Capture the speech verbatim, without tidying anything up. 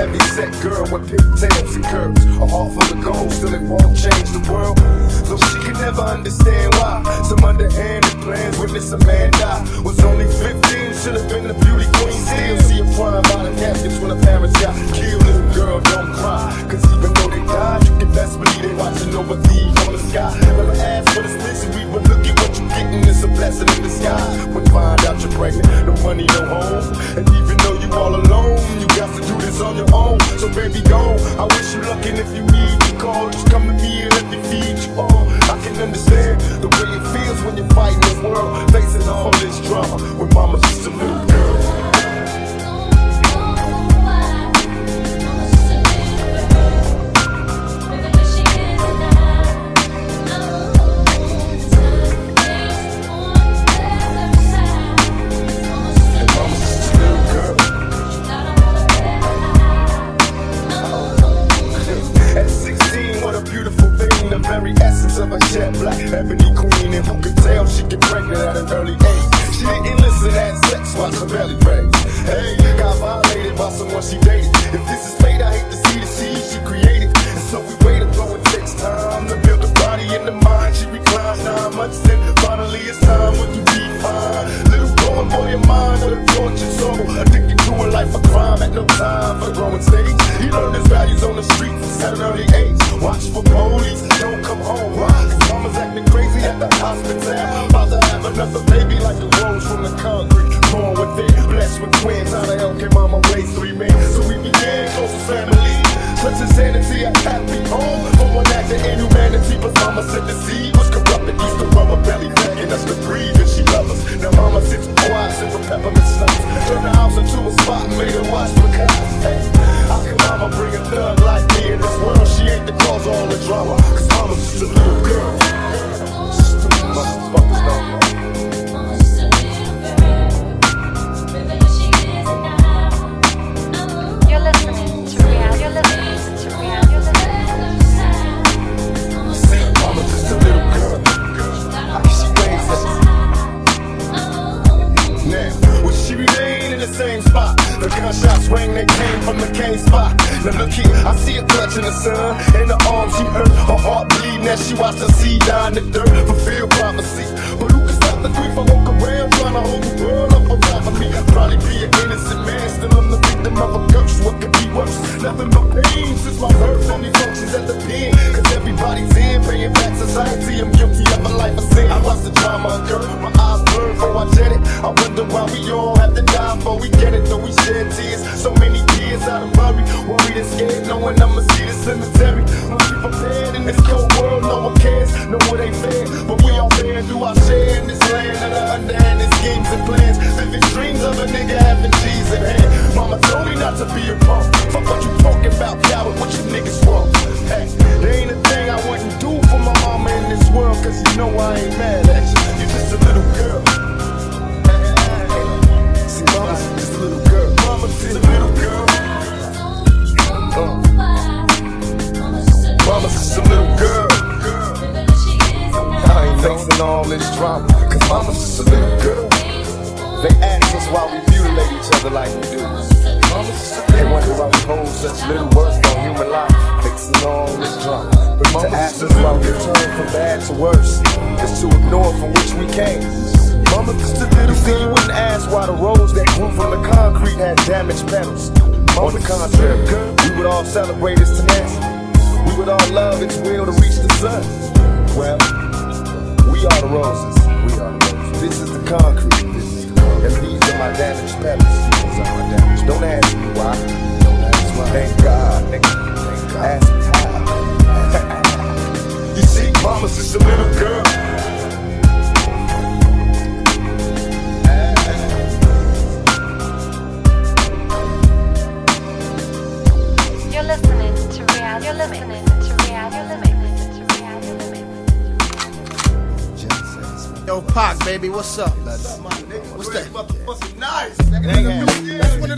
heavy set girl with pigtails and curves. A heart full of gold, still it won't change the world. Though she can never understand why some underhanded plans witness a man die. Was only fifteen, should have been a beauty queen. Still see a prime by the caskets when her parents got killed. Little girl, don't cry, cause even though they died, you can best believe they watching over thee on the sky. Never ask for this misery, but look at what you're getting. It's a blessing in disguise. When find out you're pregnant, no money, no home, and even though you all alone, you got to do this on your own. So baby, go. I wish you luck, and if you need me, call. Just come to me and let me feed you all. I can understand the way it feels when you're fighting the world, facing all this drama when mama's just a little girl. Of a jet black ebony queen, and who could tell she get pregnant at an early age? She didn't listen, had sex while her belly raised. Hey, got violated by someone she dated. If this is fate, I hate to see the seed she created. And so we waited, though it takes time to build a body in the mind. She reclines nine months, and finally it's time when you be fine. Little growing boy, your mind with a tortured soul, addicted to a life of crime at no time for growing stage. He learned his values on the streets at an early age. Watch for police, don't come home. Why? Cause mama's acting crazy at the hospital. About to have another baby like the rose from the concrete. Born with it, blessed with twins. How the hell can mama raise three men? So we began close to family. Such insanity, a happy home. For one act of inhumanity, but mama said the seed was corrupted. Used to rub her belly, begging us to breathe, and she loves us. Now mama sits quiet, sip with peppermint slugs. Turn the house into a spot and made her watch for cops. Hey, how can mama bring a thug like me in this world? She ain't the cause of all the drama, cause mama's just a little girl. Stupid motherfuckers don't know. You're listening to Real, you're listening to Real, you're listening to Mama's just a little girl. How can she raise us? Now, will she remain in the same spot? The gunshots rang, they came from the cane spot. Now look here, I see her clutching the sun. In the arms she hurt, her heart bleeding as she watched her seed die in the dirt. Fulfill prophecy, but who can stop the grief? I walk around trying to hold the world up on top of me. I'd probably be an innocent man, still I'm the victim of a curse. What could be worse? Nothing but pain since my birth. Only functions at the pen, cause everybody's in, paying back society. I'm guilty of a life of sin. I watch the drama occur, my eyes blur before I jet it. I wonder why we all have to die before we get it. Though we shed tears, so many years out of worry, worried and scared, knowing I'ma see the cemetery. Must be prepared in this cold world, no one cares, no it ain't fair, but we all fair, do our share in this land of the underhanded schemes and plans. Vivid dreams of a nigga having G's in hand. Mama told me not to be a punk. Fuck what you talking about, coward, what you niggas want. Hey, there ain't a thing I wouldn't do for my mama in this world, cause you know I ain't mad at you. You just a little girl. See, mama's just a little girl. Mama's just a little girl. Uh. Mama's just a little girl. I ain't facing all this drama, cause mama's just a little girl. They ask us why we mutilate each other like we do. They wonder why we hold such little worth on human life, fixing all this drama. To ask us why we turn from bad to worse is to ignore from which we came. Mama just a little girl. You wouldn't ask why the rose that grew from the concrete had damaged petals. On the contrary, we would all celebrate its tenacity. We would all love its will to reach the sun. Well, we are the roses. We are the roses. This is the concrete. This is the concrete. And these are my damaged petals. These are my damaged. Don't ask me why. Don't ask why. Thank God, nigga. Thank God. Ask me how. You see, mama's just a little girl. You're listening to Real, you're listening to Real, you're listening to Real, you're listening. Yo, Pac, baby, what's up? What's What's that? Motherfucking nice. That's one of